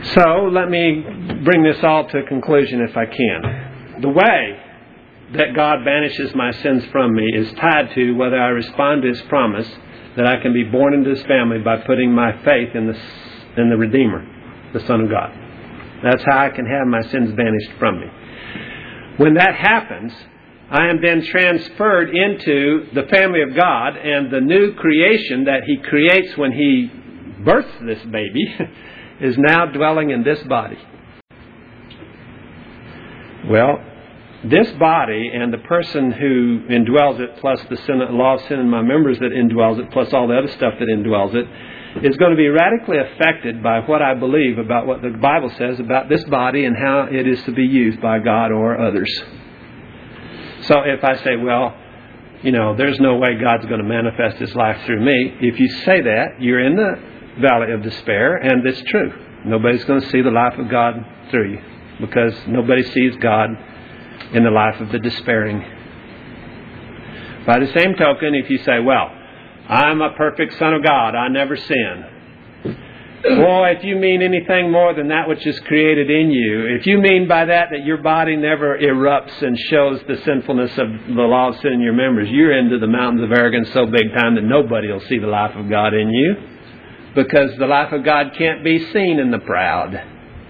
So let me bring this all to a conclusion if I can. The way that God banishes my sins from me is tied to whether I respond to His promise that I can be born into His family by putting my faith in the, in the Redeemer, the Son of God. That's how I can have my sins banished from me. When that happens, I am then transferred into the family of God, and the new creation that He creates when He births this baby is now dwelling in this body. Well, this body and the person who indwells it, plus the sin, law of sin in my members that indwells it, plus all the other stuff that indwells it, is going to be radically affected by what I believe about what the Bible says about this body and how it is to be used by God or others. So if I say, well, you know, there's no way God's going to manifest His life through me, if you say that, you're in the valley of despair, and it's true. Nobody's going to see the life of God through you, because nobody sees God in the life of the despairing. By the same token, if you say, well, I'm a perfect son of God, I never sin. Well, if you mean anything more than that which is created in you, if you mean by that that your body never erupts and shows the sinfulness of the law of sin in your members, you're into the mountains of arrogance so big time that nobody will see the life of God in you, because the life of God can't be seen in the proud.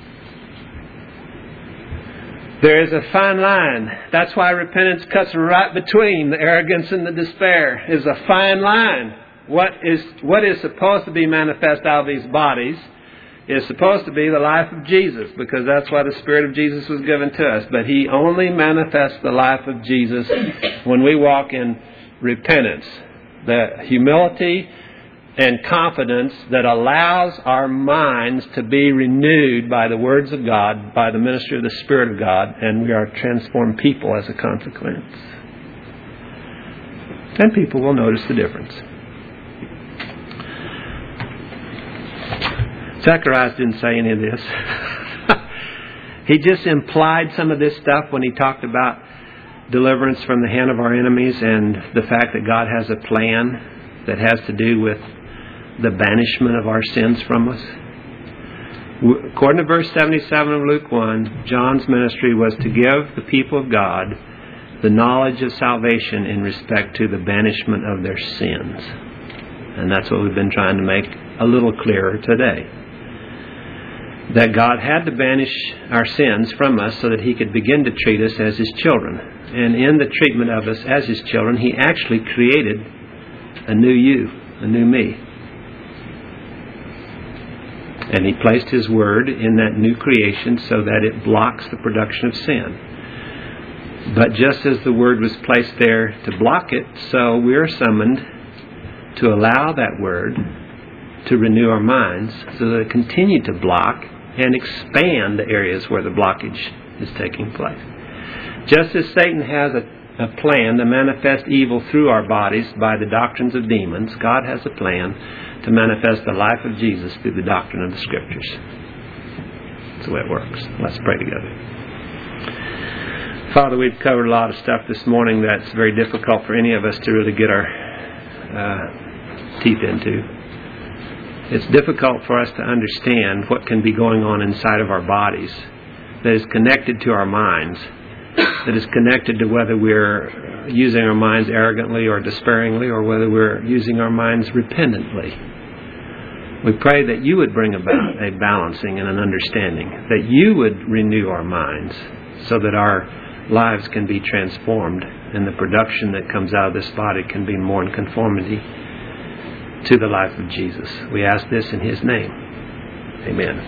There is a fine line. That's why repentance cuts right between the arrogance and the despair. Is a fine line. What is what is supposed to be manifest out of these bodies is supposed to be the life of Jesus, because that's why the Spirit of Jesus was given to us. But He only manifests the life of Jesus when we walk in repentance. The humility and confidence that allows our minds to be renewed by the words of God, by the ministry of the Spirit of God, and we are transformed people as a consequence. And people will notice the difference. Zacharias didn't say any of this. He just implied some of this stuff when he talked about deliverance from the hand of our enemies and the fact that God has a plan that has to do with the banishment of our sins from us. According to verse seventy-seven of Luke one, John's ministry was to give the people of God the knowledge of salvation in respect to the banishment of their sins. And that's what we've been trying to make a little clearer today. That God had to banish our sins from us so that He could begin to treat us as His children. And in the treatment of us as His children, He actually created a new you, a new me. And He placed His Word in that new creation so that it blocks the production of sin. But just as the Word was placed there to block it, so we are summoned to allow that Word to renew our minds so that it continue to block and expand the areas where the blockage is taking place. Just as Satan has a, a plan to manifest evil through our bodies by the doctrines of demons, God has a plan to manifest the life of Jesus through the doctrine of the Scriptures. That's the way it works. Let's pray together. Father, we've covered a lot of stuff this morning that's very difficult for any of us to really get our uh, teeth into. It's difficult for us to understand what can be going on inside of our bodies that is connected to our minds, that is connected to whether we're using our minds arrogantly or despairingly, or whether we're using our minds repentantly. We pray that You would bring about a balancing and an understanding, that You would renew our minds so that our lives can be transformed and the production that comes out of this body can be more in conformity to the life of Jesus. We ask this in His name. Amen.